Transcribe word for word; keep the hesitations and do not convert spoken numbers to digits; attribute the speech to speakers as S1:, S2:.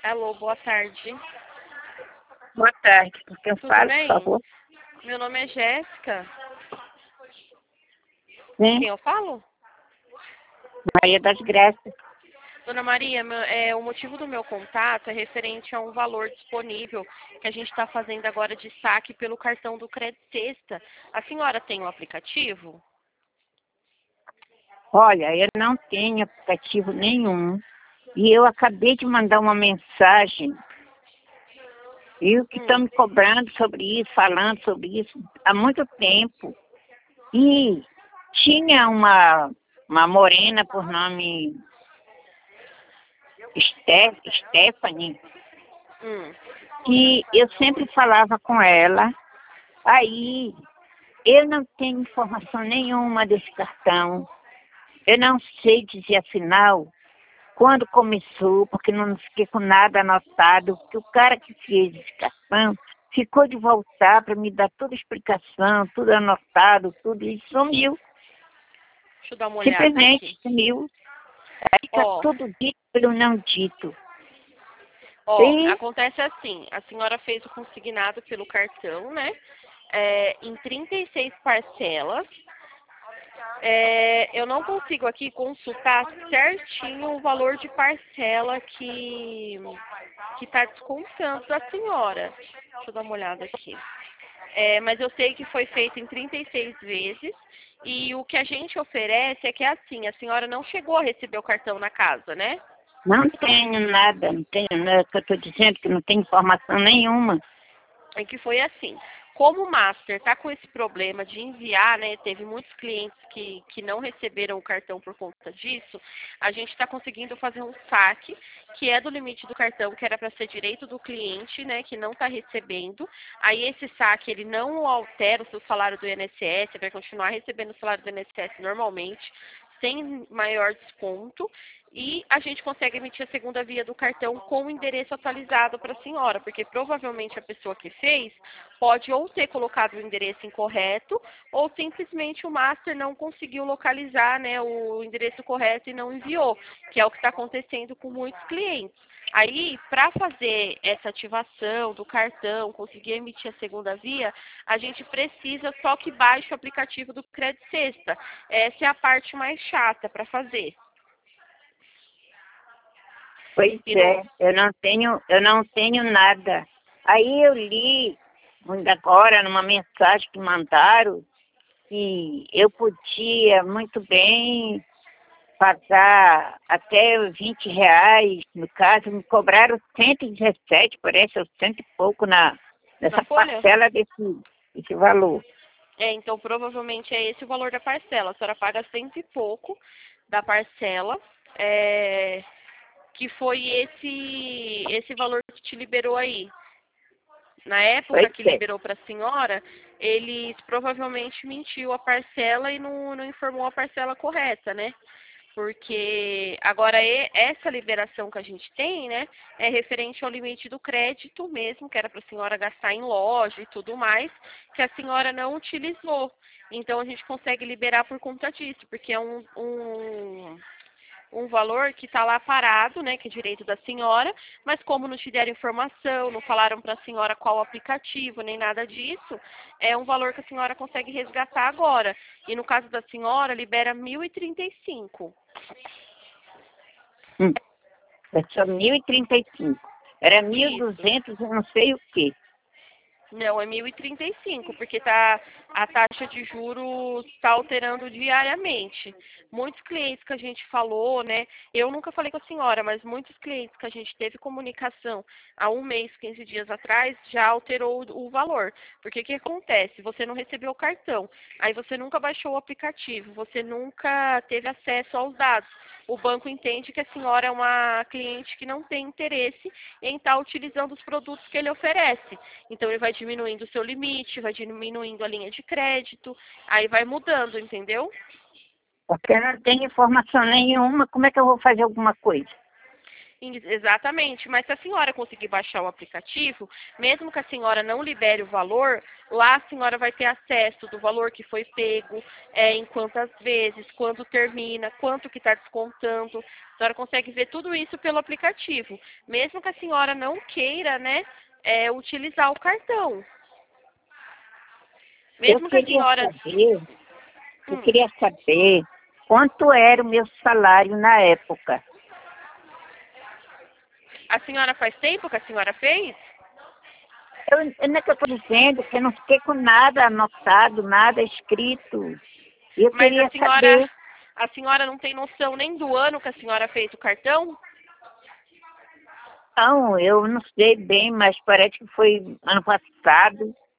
S1: Alô, boa tarde.
S2: Boa tarde, por quem
S1: Tudo
S2: fala,
S1: bem?
S2: por favor?
S1: Meu nome é Jéssica.
S2: Sim,
S1: Quem eu falo?
S2: Maria das Graças.
S1: Dona Maria, meu- é, o motivo do meu contato é referente a um valor disponível que a gente está fazendo agora de saque pelo cartão do Crédito Sexta. A senhora tem o aplicativo?
S2: Olha, eu não tenho aplicativo nenhum e eu acabei de mandar uma mensagem e o que estão
S1: Hum,
S2: me cobrando sobre isso, falando sobre isso há muito tempo. E tinha uma, uma morena por nome Ste- Stephanie,
S1: hum.
S2: que eu sempre falava com ela. Aí eu não tenho informação nenhuma desse cartão. Eu não sei dizer afinal quando começou, porque não fiquei com nada anotado, que o cara que fez esse cartão ficou de voltar para me dar toda a explicação, tudo anotado, tudo, e sumiu.
S1: Deixa eu dar uma olhada
S2: Simplesmente
S1: aqui.
S2: sumiu. Aí está
S1: Ó,
S2: tudo dito pelo não dito.
S1: ó,
S2: E
S1: acontece assim, a senhora fez o consignado pelo cartão, né? É, em trinta e seis parcelas. É, eu não consigo aqui consultar certinho o valor de parcela que que está descontando da senhora. Deixa eu dar uma olhada aqui. É, mas eu sei que foi feito em trinta e seis vezes e o que a gente oferece é que é assim, a senhora não chegou a receber o cartão na casa, né?
S2: não tenho nada, não tenho nada, que eu estou dizendo que não tenho informação nenhuma.
S1: É que foi assim. Como o Master está com esse problema de enviar, né? Teve muitos clientes que, que não receberam o cartão por conta disso. A gente está conseguindo fazer um saque, que é do limite do cartão, que era para ser direito do cliente, né? Que não está recebendo. Aí esse saque, ele não altera o seu salário do I N S S, vai continuar recebendo o salário do I N S S normalmente, sem maior desconto. E a gente consegue emitir a segunda via do cartão com o endereço atualizado para a senhora, porque provavelmente a pessoa que fez pode ou ter colocado o endereço incorreto, ou simplesmente o master não conseguiu localizar, né, o endereço correto e não enviou, que é o que está acontecendo com muitos clientes. Aí, para fazer essa ativação do cartão, conseguir emitir a segunda via, a gente precisa só que baixe o aplicativo do Crédito Sexta. Essa é a parte mais chata para fazer.
S2: Pois
S1: E
S2: é,
S1: no,
S2: eu não tenho, eu não tenho nada. Aí eu li ainda agora numa mensagem que mandaram que eu podia muito bem pagar até vinte reais, no caso, me cobraram cento e dezessete, parece, ou cento e pouco na,
S1: na
S2: nessa
S1: folha?
S2: parcela desse, desse valor.
S1: É, então provavelmente é esse o valor da parcela. A senhora paga cento e pouco da parcela, é, que foi esse esse valor que te liberou aí. Na
S2: Pois
S1: época que
S2: é.
S1: liberou para a senhora, eles provavelmente mentiu a parcela e não, não informou a parcela correta, né? Porque agora e- essa liberação que a gente tem, né, é referente ao limite do crédito mesmo, que era para a senhora gastar em loja e tudo mais, que a senhora não utilizou. Então a gente consegue liberar por conta disso, porque é um, um, um valor que está lá parado, né, que é direito da senhora, mas como não te deram informação, não falaram para a senhora qual o aplicativo, nem nada disso, é um valor que a senhora consegue resgatar agora. E no caso da senhora, libera mil e trinta e cinco.
S2: Hum, é só mil e trinta e cinco. Era mil e
S1: Isso.
S2: duzentos, eu não sei o quê.
S1: Não, é mil e trinta e cinco, porque tá, a taxa de juros está alterando diariamente. Muitos clientes que a gente falou, né? Eu nunca falei com a senhora, mas muitos clientes que a gente teve comunicação há um mês, quinze dias atrás, já alterou o, o valor. Porque o que acontece? Você não recebeu o cartão, aí você nunca baixou o aplicativo, você nunca teve acesso aos dados. O banco entende que a senhora é uma cliente que não tem interesse em estar utilizando os produtos que ele oferece. Então, ele vai diminuindo o seu limite, vai diminuindo a linha de crédito, aí vai mudando, entendeu?
S2: Porque eu não tenho informação nenhuma, como é que eu vou fazer alguma coisa?
S1: Exatamente, mas se a senhora conseguir baixar o aplicativo, mesmo que a senhora não libere o valor, lá a senhora vai ter acesso do valor que foi pego, é, em quantas vezes, quando termina, quanto que está descontando. A senhora consegue ver tudo isso pelo aplicativo, mesmo que a senhora não queira, né, é, utilizar o cartão.
S2: Eu
S1: Mesmo que a
S2: queria
S1: senhora...
S2: saber, eu
S1: Hum,
S2: queria saber quanto era o meu salário na época.
S1: a senhora faz tempo que a senhora fez?
S2: Eu, eu não é que eu estou dizendo que eu não fiquei com nada anotado, nada escrito. Eu
S1: Mas a
S2: queria
S1: senhora,
S2: saber.
S1: a senhora não tem noção nem do ano que a senhora fez o cartão?
S2: Não, eu não sei bem, mas parece que foi ano passado.